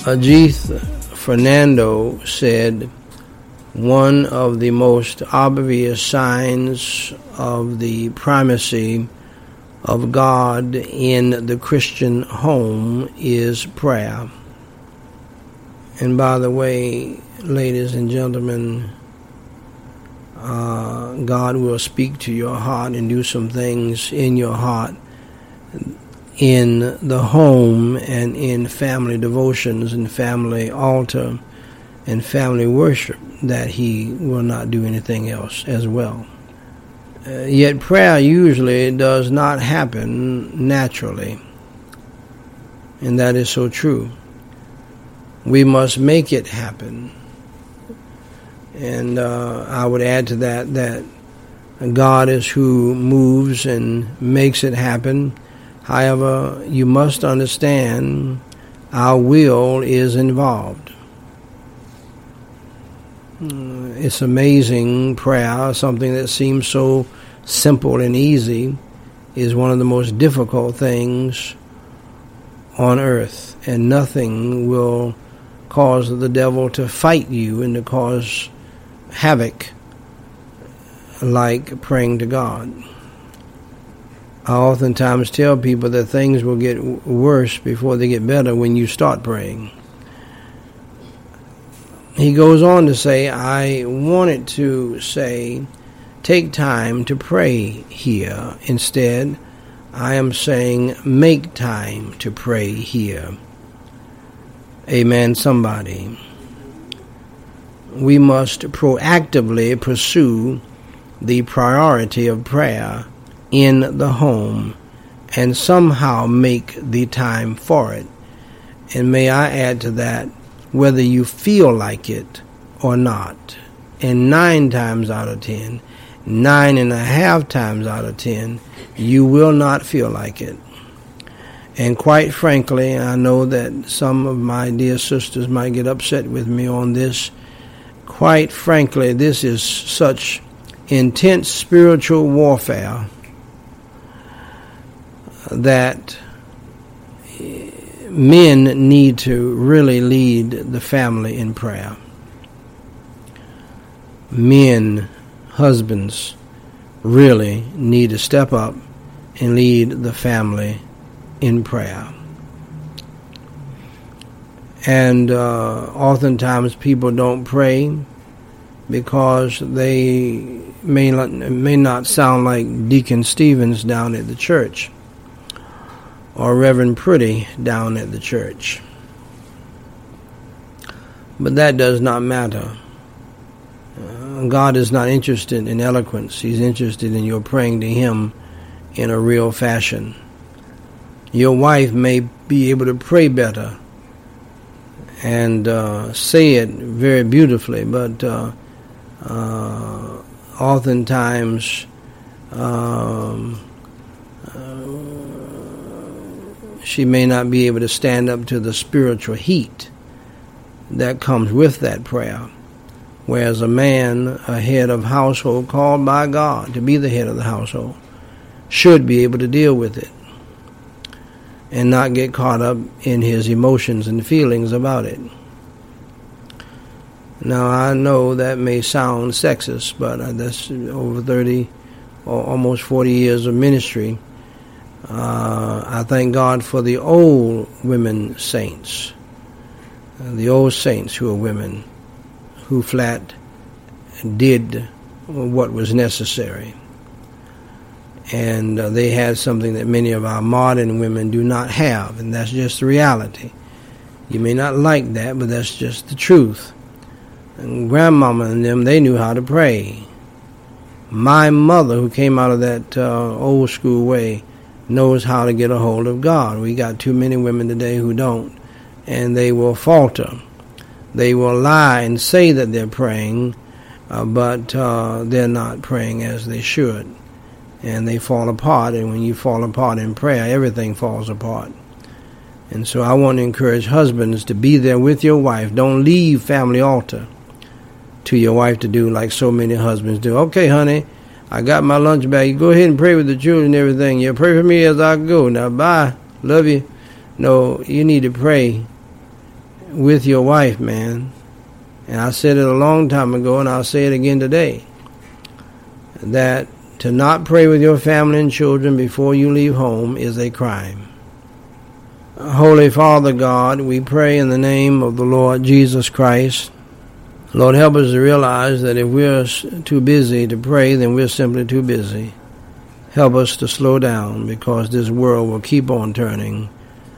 Ajith Fernando said, one of the most obvious signs of the primacy of God in the Christian home is prayer. And by the way, ladies and gentlemen, God will speak to your heart and do some things in your heart in the home and in family devotions and family altar and family worship that he will not do anything else as well. Yet prayer usually does not happen naturally, and that is so true. We must make it happen. And I would add to that God is who moves and makes it happen. However, you must understand our will is involved. It's amazing. Prayer, something that seems so simple and easy, is one of the most difficult things on earth. And nothing will cause the devil to fight you and to cause havoc like praying to God. I oftentimes tell people that things will get worse before they get better when you start praying. He goes on to say, I wanted to say, take time to pray here. Instead, I am saying, make time to pray here. Amen, somebody. We must proactively pursue the priority of prayer in the home and somehow make the time for it. And may I add to that, whether you feel like it or not. And 9 times out of 10, 9.5 times out of 10, you will not feel like it. And quite frankly, I know that some of my dear sisters might get upset with me on this. Quite frankly, this is such intense spiritual warfare that men need to really lead the family in prayer. Men, husbands, really need to step up and lead the family in prayer. And oftentimes people don't pray because they may not sound like Deacon Stevens down at the church or Reverend Pretty down at the church. But that does not matter. God is not interested in eloquence. He's interested in your praying to Him in a real fashion. Your wife may be able to pray better and say it very beautifully, but oftentimes she may not be able to stand up to the spiritual heat that comes with that prayer. Whereas a man, a head of household called by God to be the head of the household, should be able to deal with it and not get caught up in his emotions and feelings about it. Now, I know that may sound sexist, but that's over 30 or almost 40 years of ministry. I thank God for the old women saints, the old saints who are women, who flat did what was necessary. And they had something that many of our modern women do not have, and that's just the reality. You may not like that, but that's just the truth. And grandmama and them, they knew how to pray. My mother, who came out of that old school way, knows how to get a hold of God. We got too many women today who don't, and they will falter. They will lie and say that they're praying, but they're not praying as they should. And they fall apart, and when you fall apart in prayer, everything falls apart. And so I want to encourage husbands to be there with your wife. Don't leave family altar to your wife to do like so many husbands do. Okay, honey, I got my lunch bag. You go ahead and pray with the children and everything. You pray for me as I go. Now, bye. Love you. No, you need to pray with your wife, man. And I said it a long time ago, and I'll say it again today, that to not pray with your family and children before you leave home is a crime. Holy Father God, we pray in the name of the Lord Jesus Christ. Lord, help us to realize that if we're too busy to pray, then we're simply too busy. Help us to slow down, because this world will keep on turning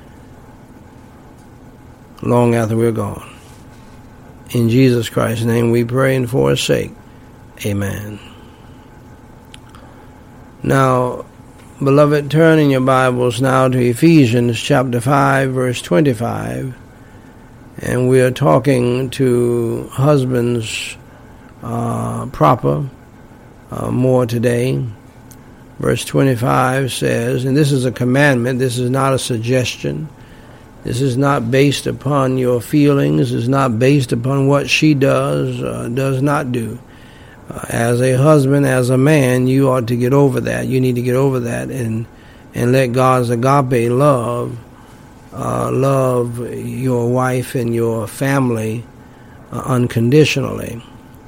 long after we're gone. In Jesus Christ's name we pray, and for his sake, amen. Now, beloved, turn in your Bibles now to Ephesians chapter 5, verse 25. And we are talking to husbands proper more today. Verse 25 says, and this is a commandment, this is not a suggestion. This is not based upon your feelings. It's not based upon what she does not do. As a husband, as a man, you ought to get over that. You need to get over that and let God's agape love love your wife and your family unconditionally.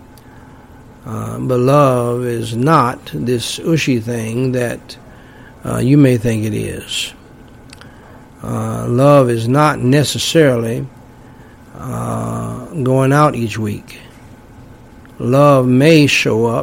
But love is not this ushy thing that you may think it is. Love is not necessarily going out each week. Love may show up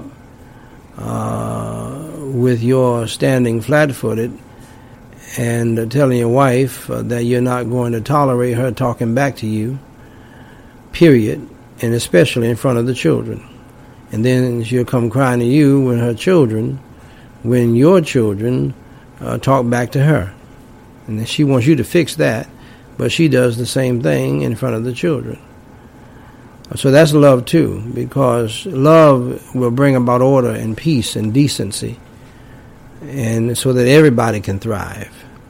with your standing flat-footed and telling your wife that you're not going to tolerate her talking back to you, period, and especially in front of the children. And then she'll come crying to you when your children talk back to her. And then she wants you to fix that, but she does the same thing in front of the children. So that's love too, because love will bring about order and peace and decency, and so that everybody can thrive.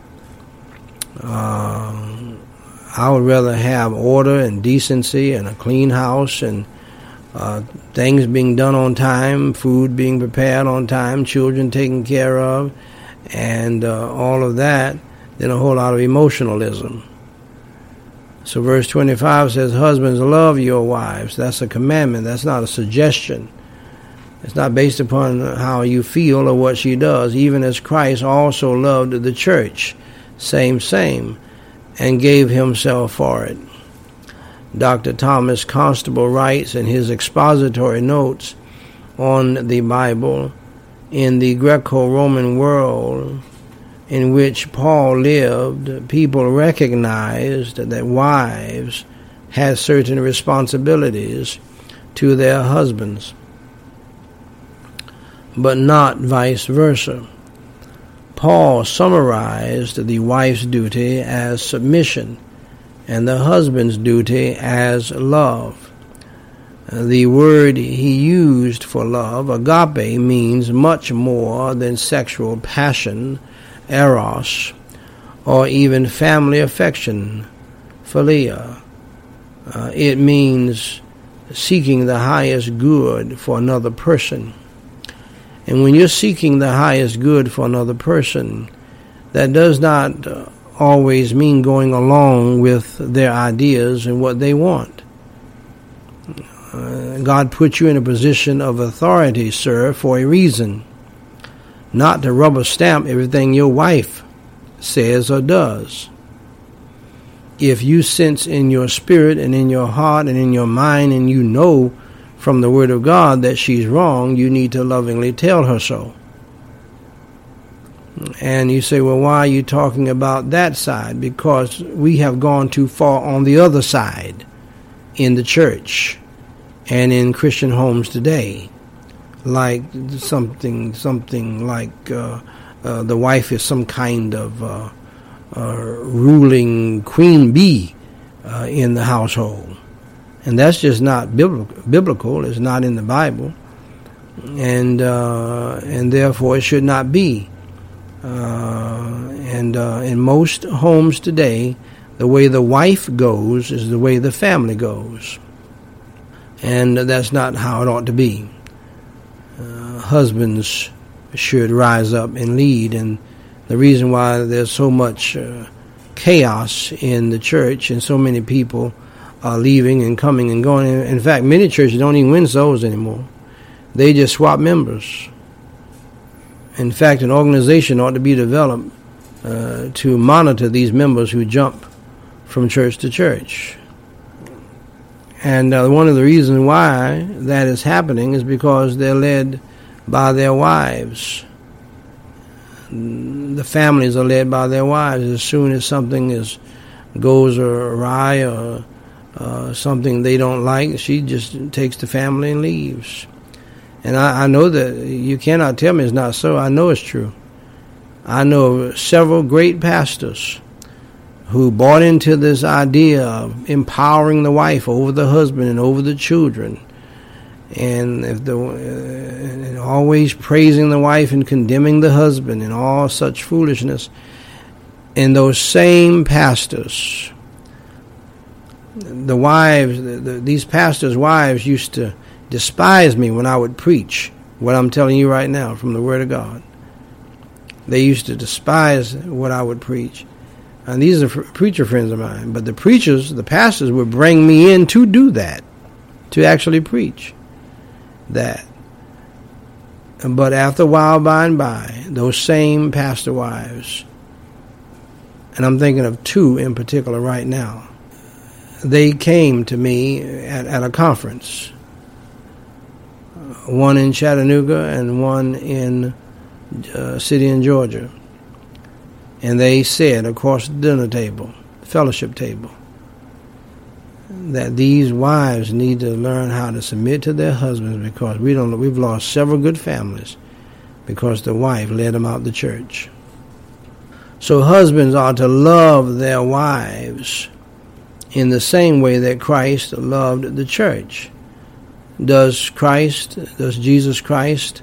I would rather have order and decency and a clean house and things being done on time, food being prepared on time, children taken care of, and all of that, than a whole lot of emotionalism. So verse 25 says, husbands, love your wives. That's a commandment. That's not a suggestion. It's not based upon how you feel or what she does, even as Christ also loved the church, same, and gave himself for it. Dr. Thomas Constable writes in his expository notes on the Bible, in the Greco-Roman world in which Paul lived, people recognized that wives had certain responsibilities to their husbands, but not vice versa. Paul summarized the wife's duty as submission and the husband's duty as love. The word he used for love, agape, means much more than sexual passion, eros, or even family affection, philia. It means seeking the highest good for another person. And when you're seeking the highest good for another person, that does not always mean going along with their ideas and what they want. God put you in a position of authority, sir, for a reason. Not to rubber stamp everything your wife says or does. If you sense in your spirit and in your heart and in your mind, and you know from the Word of God that she's wrong, you need to lovingly tell her so. And you say, well, why are you talking about that side? Because we have gone too far on the other side in the church and in Christian homes today. Like something like the wife is some kind of ruling queen bee in the household. And that's just not biblical. It's not in the Bible. And therefore it should not be. And in most homes today, the way the wife goes is the way the family goes. And that's not how it ought to be. Husbands should rise up and lead. And the reason why there's so much chaos in the church and so many people leaving and coming and going. In fact, many churches don't even win souls anymore. They just swap members. In fact, an organization ought to be developed to monitor these members who jump from church to church. And one of the reasons why that is happening is because they're led by their wives. The families are led by their wives. As soon as something goes awry or something they don't like, she just takes the family and leaves. And I know that you cannot tell me it's not so. I know it's true. I know several great pastors who bought into this idea of empowering the wife over the husband and over the children, and and always praising the wife and condemning the husband and all such foolishness. And those same pastors, the wives, these pastors' wives used to despise me when I would preach what I'm telling you right now from the Word of God. They used to despise what I would preach. And these are preacher friends of mine. But the pastors would bring me in to do that, to actually preach that. But after a while, by and by, those same pastor wives, and I'm thinking of two in particular right now, they came to me at a conference, one in Chattanooga and one in city in Georgia. And they said across the dinner table, fellowship table, that these wives need to learn how to submit to their husbands, because we've lost several good families because the wife led them out the church. So husbands are to love their wives in the same way that Christ loved the church. Does Jesus Christ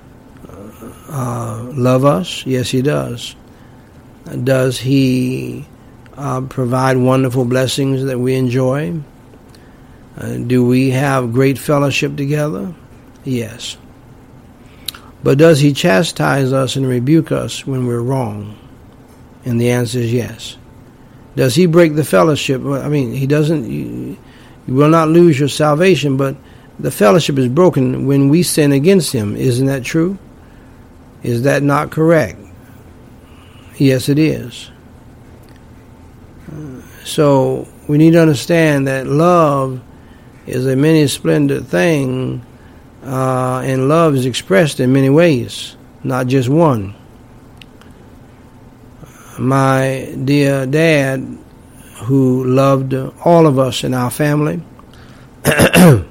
love us? Yes, he does. Does he provide wonderful blessings that we enjoy? Do we have great fellowship together? Yes. But does he chastise us and rebuke us when we're wrong? And the answer is yes. Does he break the fellowship? I mean, he doesn't. You will not lose your salvation, but the fellowship is broken when we sin against him. Isn't that true? Is that not correct? Yes, it is. So we need to understand that love is a many splendid thing, and love is expressed in many ways, not just one. My dear dad, who loved all of us in our family, but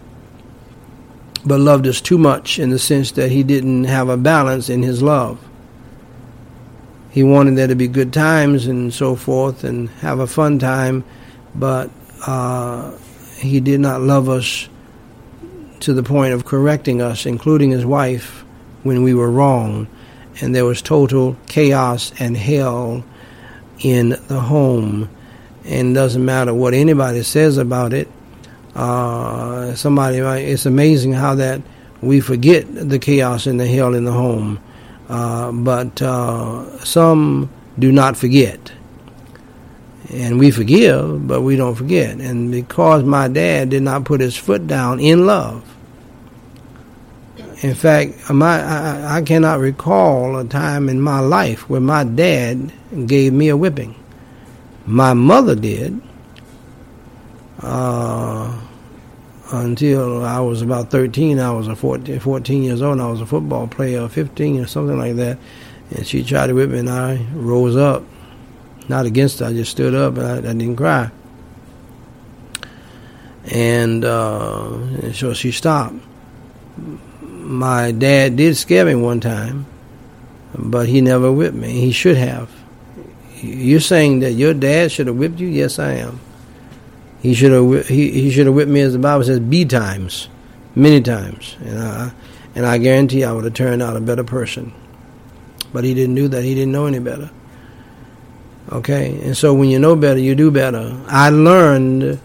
loved us too much in the sense that he didn't have a balance in his love. He wanted there to be good times and so forth and have a fun time, but he did not love us to the point of correcting us, including his wife, when we were wrong. And there was total chaos and hell in the home. And it doesn't matter what anybody says about it. It's amazing how that we forget the chaos and the hell in the home. But some do not forget. And we forgive, but we don't forget. And because my dad did not put his foot down in love, in fact, I cannot recall a time in my life where my dad gave me a whipping. My mother did, until I was about 13. I was 14 years old, and I was a football player, 15 or something like that. And she tried to whip me, and I rose up. Not against her, I just stood up, and I didn't cry. And so she stopped. My dad did scare me one time, but he never whipped me. He should have. You're saying that your dad should have whipped you? Yes, I am. He should have. He should have whipped me, as the Bible says, B times, many times, and I guarantee I would have turned out a better person. But he didn't do that. He didn't know any better. Okay, and so when you know better, you do better. I learned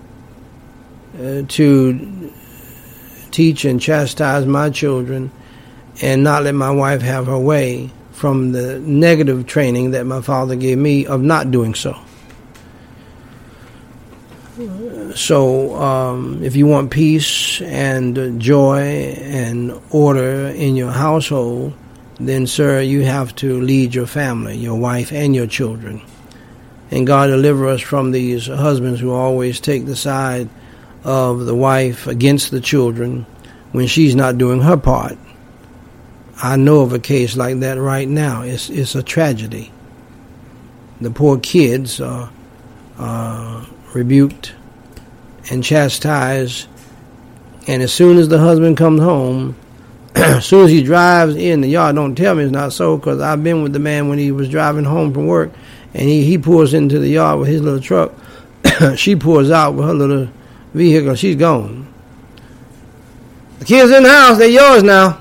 to teach and chastise my children and not let my wife have her way from the negative training that my father gave me of not doing so. So if you want peace and joy and order in your household, then, sir, you have to lead your family, your wife and your children. And God deliver us from these husbands who always take the side of the wife against the children when she's not doing her part. I know of a case like that right now. It's a tragedy. The poor kids are rebuked and chastised, and as soon as the husband comes home, as soon as he drives in the yard, don't tell me it's not so, because I've been with the man when he was driving home from work, and he pulls into the yard with his little truck. She pulls out with her little vehicle, and she's gone. The kids in the house, they're yours now.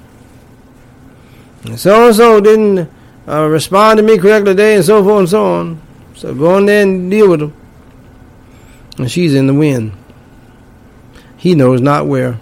And so-and-so didn't respond to me correctly today, and so forth and so on. So go in there and deal with them. And she's in the wind. He knows not where.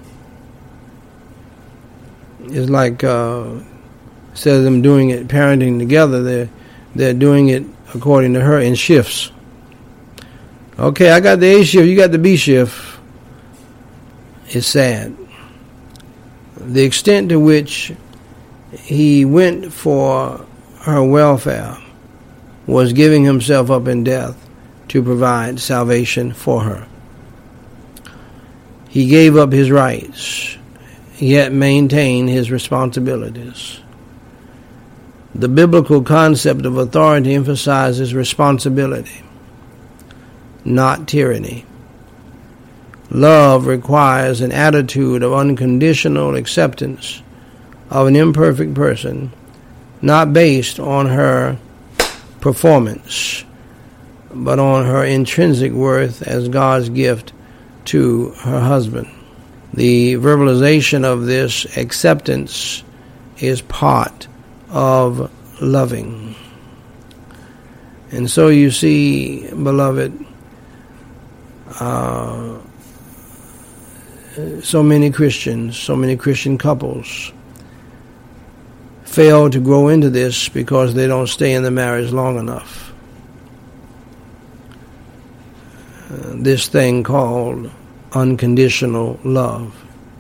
It's like instead of them doing it, parenting together, they're doing it according to her in shifts. Okay, I got the A shift, you got the B shift. It's sad. The extent to which he went for her welfare was giving himself up in death to provide salvation for her. He gave up his rights, yet maintained his responsibilities. The biblical concept of authority emphasizes responsibility, not tyranny. Love requires an attitude of unconditional acceptance of an imperfect person, not based on her performance, but on her intrinsic worth as God's gift to her husband. The verbalization of this acceptance is part of loving. And so you see, beloved, so many Christians, so many Christian couples fail to grow into this because they don't stay in the marriage long enough. This thing called unconditional love.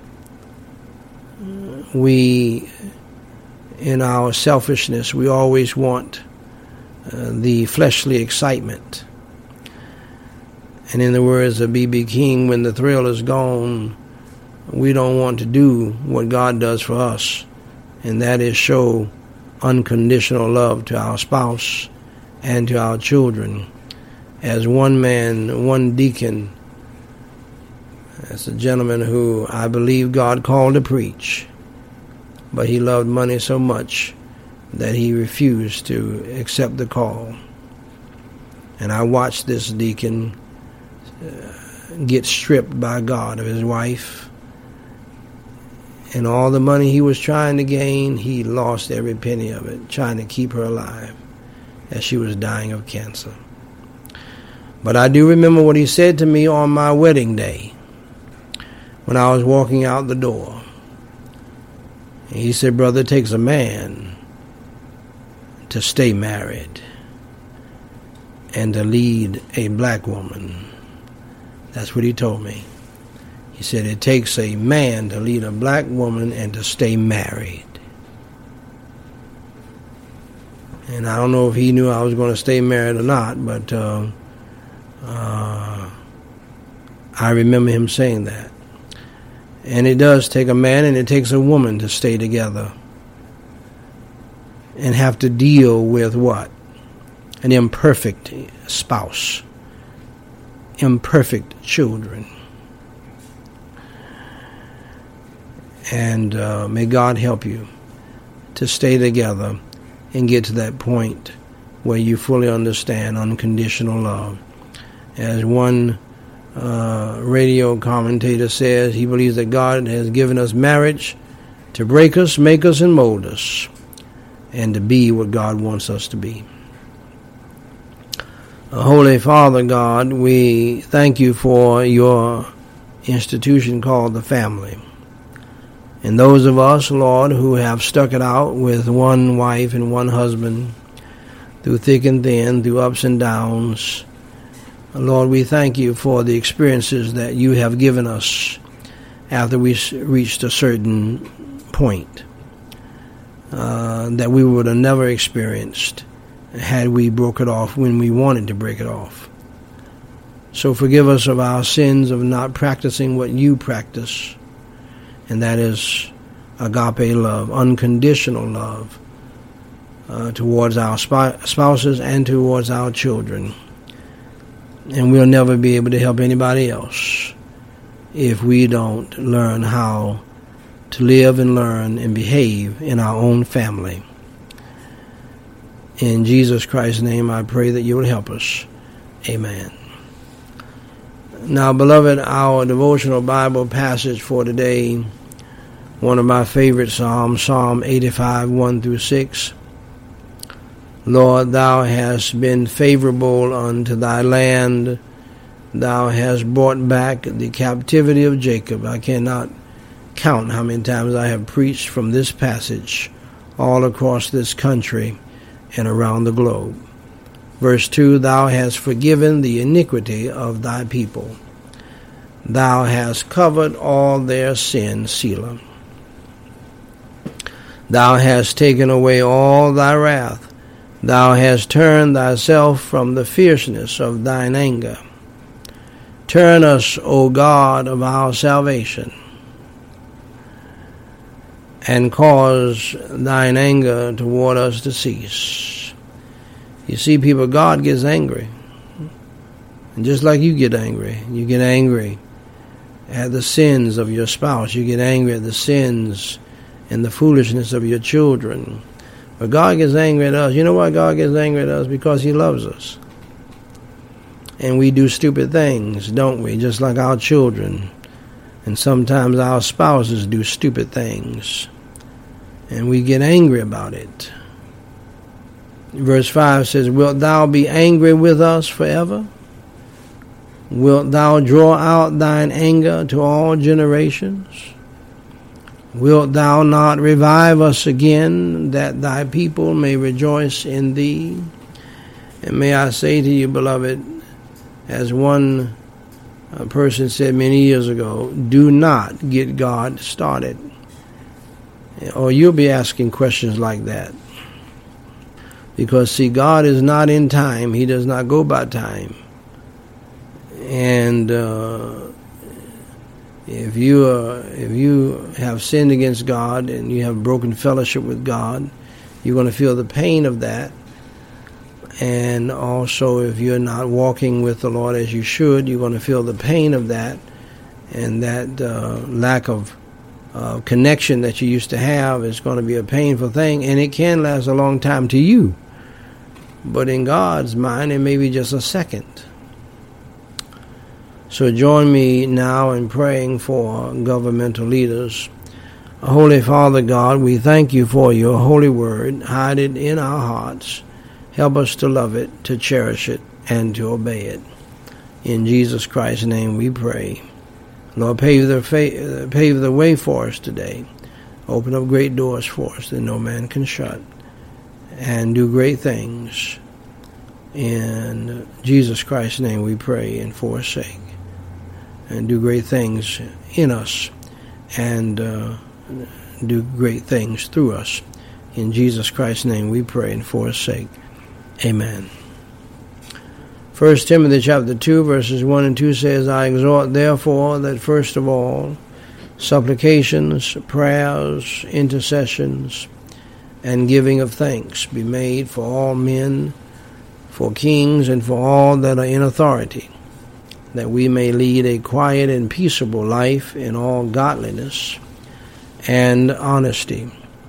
We, in our selfishness, we always want the fleshly excitement. And in the words of B.B. King, when the thrill is gone, we don't want to do what God does for us, and that is show unconditional love to our spouse and to our children. As one man, one deacon, that's a gentleman who I believe God called to preach, but he loved money so much that he refused to accept the call. And I watched this deacon get stripped by God of his wife, and all the money he was trying to gain, he lost every penny of it, trying to keep her alive as she was dying of cancer. But I do remember what he said to me on my wedding day when I was walking out the door. He said, "Brother, it takes a man to stay married and to lead a black woman." That's what he told me. He said, it takes a man to lead a black woman and to stay married. And I don't know if he knew I was going to stay married or not, but I remember him saying that. And it does take a man and it takes a woman to stay together and have to deal with what? An imperfect spouse, imperfect children. And may God help you to stay together and get to that point where you fully understand unconditional love. As one radio commentator says, he believes that God has given us marriage to break us, make us, and mold us, and to be what God wants us to be. Holy Father God, we thank you for your institution called the family. And those of us, Lord, who have stuck it out with one wife and one husband through thick and thin, through ups and downs, Lord, we thank you for the experiences that you have given us after we reached a certain point that we would have never experienced had we broke it off when we wanted to break it off. So forgive us of our sins of not practicing what you practice, and that is agape love, unconditional love towards our spouses and towards our children. And we'll never be able to help anybody else if we don't learn how to live and learn and behave in our own family. In Jesus Christ's name, I pray that you will help us. Amen. Now, beloved, our devotional Bible passage for today, one of my favorite Psalms, Psalm 85, 1 through 6. Lord, thou hast been favorable unto thy land. Thou hast brought back the captivity of Jacob. I cannot count how many times I have preached from this passage all across this country and around the globe. Verse 2, thou hast forgiven the iniquity of thy people. Thou hast covered all their sins, Selah. Thou hast taken away all thy wrath. Thou hast turned thyself from the fierceness of thine anger. Turn us, O God of our salvation, and cause thine anger toward us to cease. You see, people, God gets angry. And just like you get angry at the sins of your spouse. You get angry at the sins and the foolishness of your children. But God gets angry at us. You know why God gets angry at us? Because he loves us. And we do stupid things, don't we? Just like our children. And sometimes our spouses do stupid things. And we get angry about it. Verse 5 says, wilt thou be angry with us forever? Wilt thou draw out thine anger to all generations? Wilt thou not revive us again, that thy people may rejoice in thee? And may I say to you, beloved, as one person said many years ago, do not get God started, or you'll be asking questions like that. Because, see, God is not in time. He does not go by time. And if you have sinned against God and you have broken fellowship with God, you're going to feel the pain of that. And also, if you're not walking with the Lord as you should, you're going to feel the pain of that, and that lack of connection that you used to have is going to be a painful thing, and it can last a long time to you. But in God's mind, it may be just a second. So join me now in praying for governmental leaders. Holy Father God, we thank you for your holy word. Hide it in our hearts. Help us to love it, to cherish it, and to obey it. In Jesus Christ's name we pray. Lord, pave the way for us today. Open up great doors for us that no man can shut. And do great things. In Jesus Christ's name we pray and for his sake. And do great things in us. And do great things through us. In Jesus Christ's name we pray and for his sake. Amen. 1 Timothy chapter 2 verses 1 and 2 says, I exhort therefore that first of all supplications, prayers, intercessions, and giving of thanks be made for all men, for kings, and for all that are in authority, that we may lead a quiet and peaceable life in all godliness and honesty.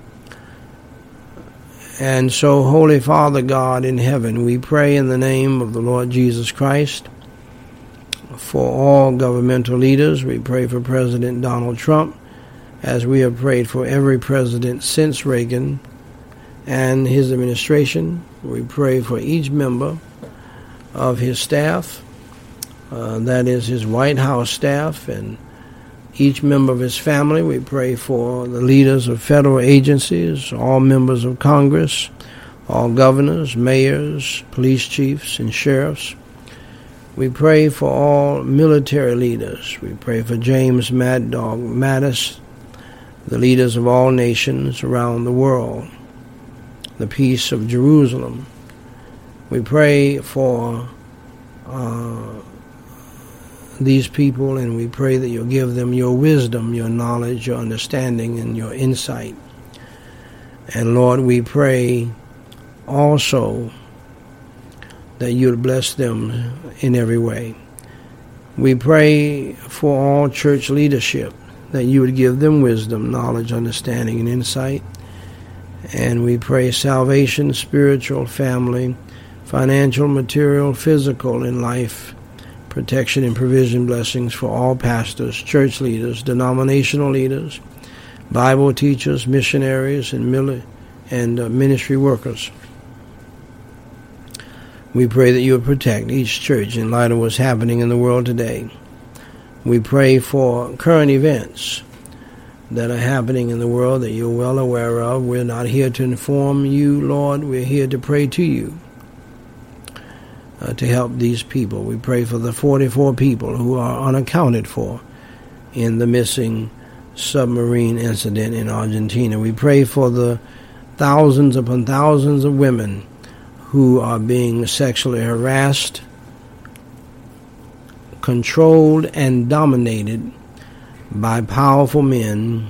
And so, Holy Father God in heaven, we pray in the name of the Lord Jesus Christ for all governmental leaders. We pray for President Donald Trump, as we have prayed for every president since Reagan and his administration. We pray for each member of his staff, that is his White House staff, and each member of his family. We pray for the leaders of federal agencies, all members of Congress, all governors, mayors, police chiefs, and sheriffs. We pray for all military leaders. We pray for James Mad Dog Mattis, the leaders of all nations around the world, the peace of Jerusalem. We pray for these people, and we pray that you'll give them your wisdom, your knowledge, your understanding, and your insight. And Lord, we pray also that you'll bless them in every way. We pray for all church leadership, that you would give them wisdom, knowledge, understanding, and insight. And we pray salvation, spiritual, family, financial, material, physical, and life, protection and provision blessings for all pastors, church leaders, denominational leaders, Bible teachers, missionaries, and ministry workers. We pray that you would protect each church in light of what's happening in the world today. We pray for current events that are happening in the world that you're well aware of. We're not here to inform you, Lord. We're here to pray to you to help these people. We pray for the 44 people who are unaccounted for in the missing submarine incident in Argentina. We pray for the thousands upon thousands of women who are being sexually harassed, controlled, and dominated by powerful men,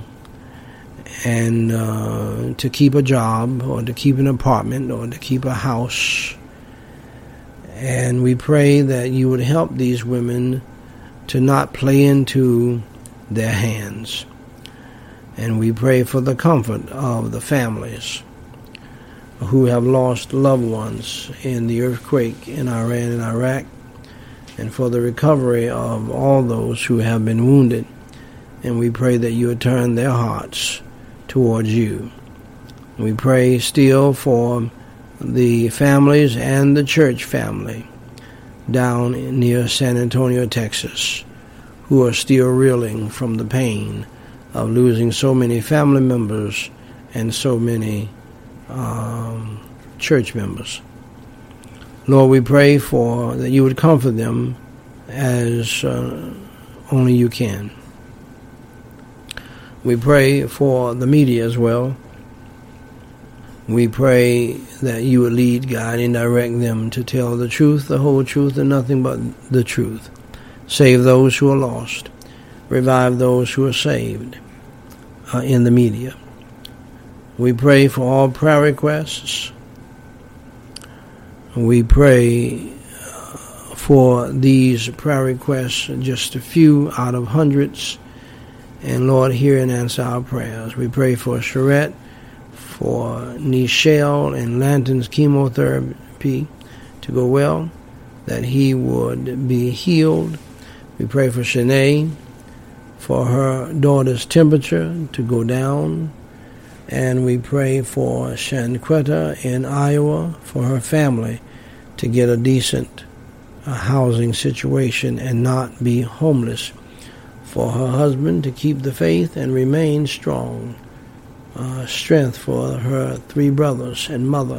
and to keep a job or to keep an apartment or to keep a house. And we pray that you would help these women to not play into their hands. And we pray for the comfort of the families who have lost loved ones in the earthquake in Iran and Iraq, and for the recovery of all those who have been wounded. And we pray that you would turn their hearts towards you. We pray still for the families and the church family down near San Antonio, Texas, who are still reeling from the pain of losing so many family members and so many church members. Lord, we pray for that you would comfort them as only you can. We pray for the media as well. We pray that you would lead, guide, and direct them to tell the truth, the whole truth, and nothing but the truth. Save those who are lost. Revive those who are saved in the media. We pray for all prayer requests. We pray for these prayer requests, just a few out of hundreds. And Lord, hear and answer our prayers. We pray for Charette, for Nichelle and Lanton's chemotherapy to go well, that he would be healed. We pray for Shanae, for her daughter's temperature to go down. And we pray for Shanquetta in Iowa, for her family to get a decent housing situation and not be homeless. For her husband to keep the faith and remain strong. Strength for her 3 brothers and mother.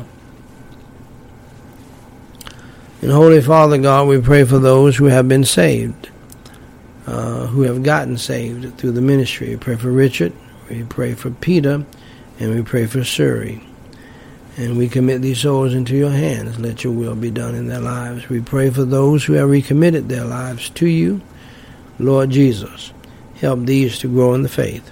And Holy Father God, we pray for those who have been saved, who have gotten saved through the ministry. We pray for Richard, we pray for Peter, and we pray for Suri. And we commit these souls into your hands. Let your will be done in their lives. We pray for those who have recommitted their lives to you. Lord Jesus, help these to grow in the faith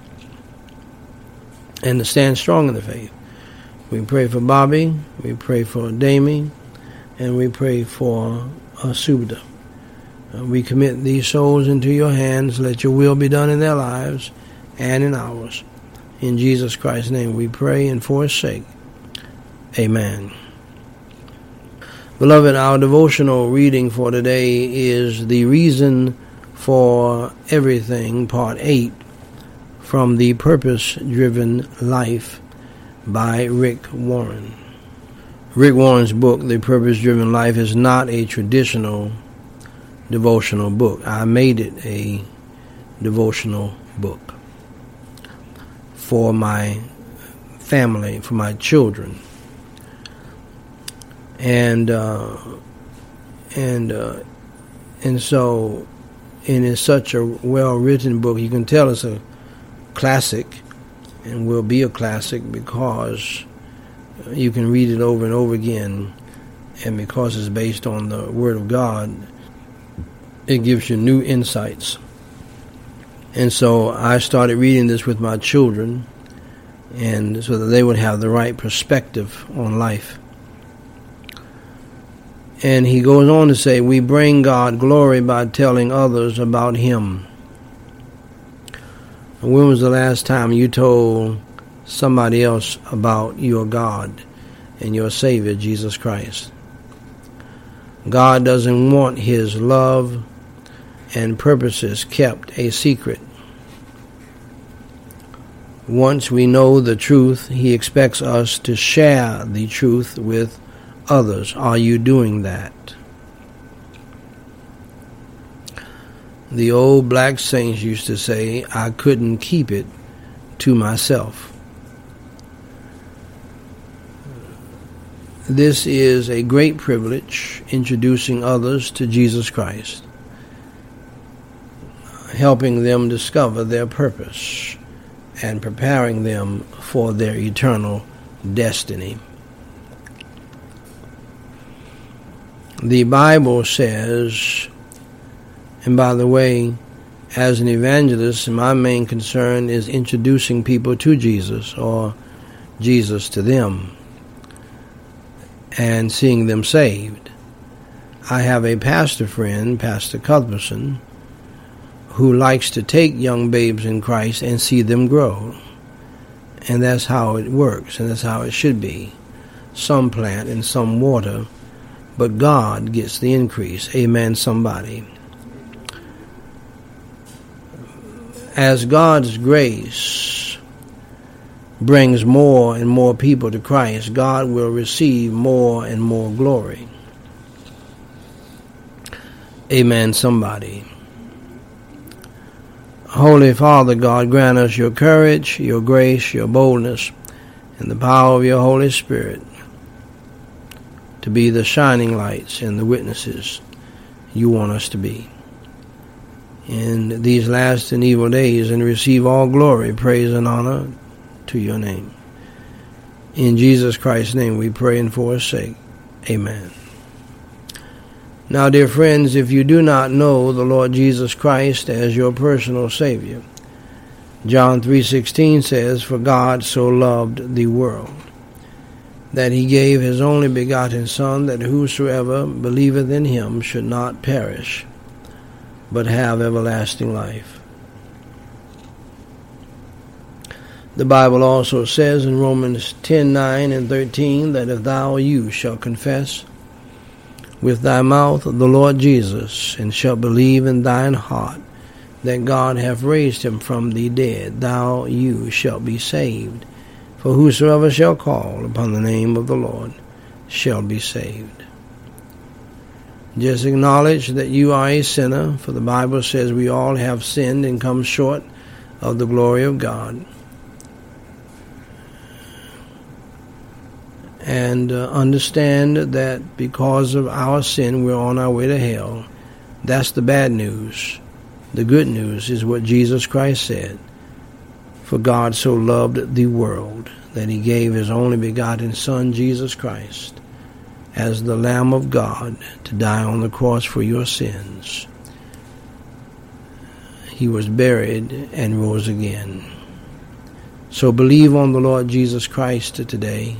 and to stand strong in the faith. We pray for Bobby, we pray for Damie, and we pray for Subda. We commit these souls into your hands. Let your will be done in their lives and in ours. In Jesus Christ's name we pray, and for his sake. Amen. Beloved, our devotional reading for today is The Reason for Everything, Part 8, from The Purpose-Driven Life by Rick Warren. Rick Warren's book, The Purpose-Driven Life, is not a traditional devotional book. I made it a devotional book for my family, for my children. And And so, and it's such a well-written book. You can tell it's a classic and will be a classic because you can read it over and over again, and because it's based on the Word of God, it gives you new insights. And so I started reading this with my children, and so that they would have the right perspective on life. And he goes on to say, we bring God glory by telling others about Him. When was the last time you told somebody else about your God and your Savior, Jesus Christ? God doesn't want His love and purposes kept a secret. Once we know the truth, He expects us to share the truth with others. Are you doing that? The old black saints used to say, I couldn't keep it to myself. This is a great privilege, introducing others to Jesus Christ, helping them discover their purpose, and preparing them for their eternal destiny. The Bible says, and by the way, as an evangelist, my main concern is introducing people to Jesus, or Jesus to them, and seeing them saved. I have a pastor friend, Pastor Cuthbertson, who likes to take young babes in Christ and see them grow. And that's how it works, and that's how it should be. Some plant and some water, but God gets the increase. Amen, somebody. As God's grace brings more and more people to Christ, God will receive more and more glory. Amen, somebody. Holy Father God, grant us your courage, your grace, your boldness, and the power of your Holy Spirit to be the shining lights and the witnesses you want us to be in these last and evil days, and receive all glory, praise, and honor to your name. In Jesus Christ's name we pray and for his sake. Amen. Now, dear friends, if you do not know the Lord Jesus Christ as your personal Savior, John 3:16 says, For God so loved the world, that he gave his only begotten Son, that whosoever believeth in him should not perish, but have everlasting life. The Bible also says in Romans 10:9 and 13, that if you shall confess with thy mouth the Lord Jesus, and shalt believe in thine heart that God hath raised him from the dead, you shalt be saved. For whosoever shall call upon the name of the Lord shall be saved. Just acknowledge that you are a sinner, for the Bible says we all have sinned and come short of the glory of God. And understand that because of our sin, we're on our way to hell. That's the bad news. The good news is what Jesus Christ said. For God so loved the world that he gave his only begotten Son, Jesus Christ, as the Lamb of God to die on the cross for your sins. He was buried and rose again. So believe on the Lord Jesus Christ today,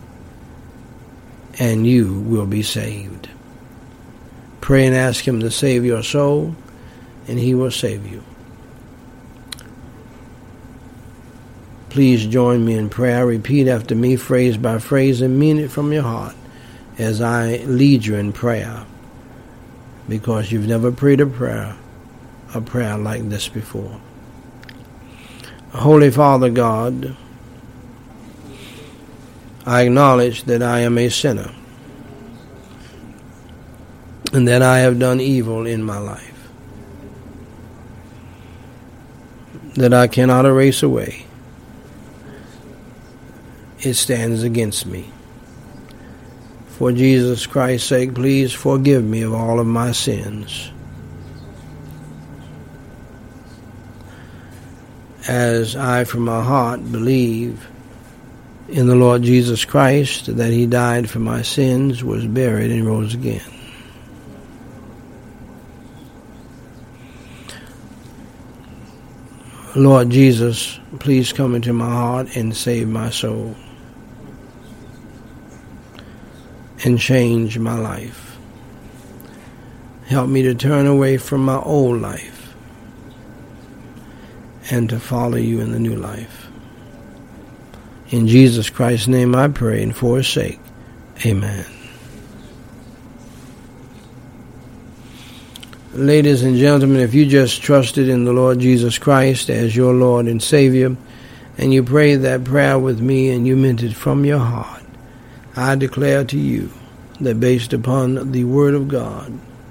and you will be saved. Pray and ask him to save your soul, and he will save you. Please join me in prayer. Repeat after me, phrase by phrase, and mean it from your heart as I lead you in prayer, because you've never prayed a prayer like this before. Holy Father God, I acknowledge that I am a sinner and that I have done evil in my life that I cannot erase away. It stands against me. For Jesus Christ's sake, please forgive me of all of my sins. as I from my heart believe in the Lord Jesus Christ, that he died for my sins, was buried, and rose again. Lord Jesus, please come into my heart and save my soul and change my life. Help me to turn away from my old life and to follow you in the new life. In Jesus Christ's name I pray, and for his sake, amen. Ladies and gentlemen, if you just trusted in the Lord Jesus Christ as your Lord and Savior, and you prayed that prayer with me and you meant it from your heart, I declare to you that based upon the Word of God,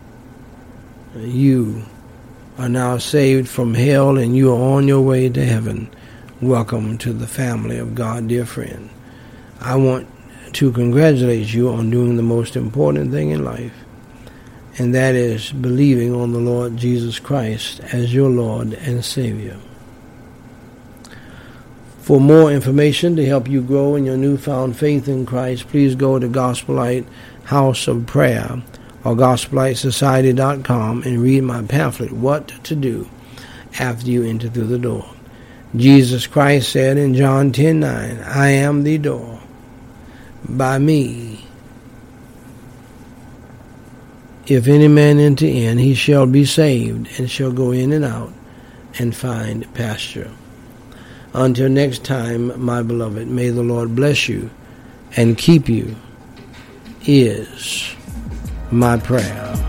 you are now saved from hell and you are on your way to heaven. Welcome to the family of God, dear friend. I want to congratulate you on doing the most important thing in life, and that is believing on the Lord Jesus Christ as your Lord and Savior. For more information to help you grow in your newfound faith in Christ, please go to Gospelite House of Prayer or GospeliteSociety.com and read my pamphlet, What to Do After You Enter Through the Door. Jesus Christ said in John 10:9, I am the door. By me, if any man enter in, he shall be saved, and shall go in and out, and find pasture. Until next time, my beloved, may the Lord bless you and keep you, is my prayer.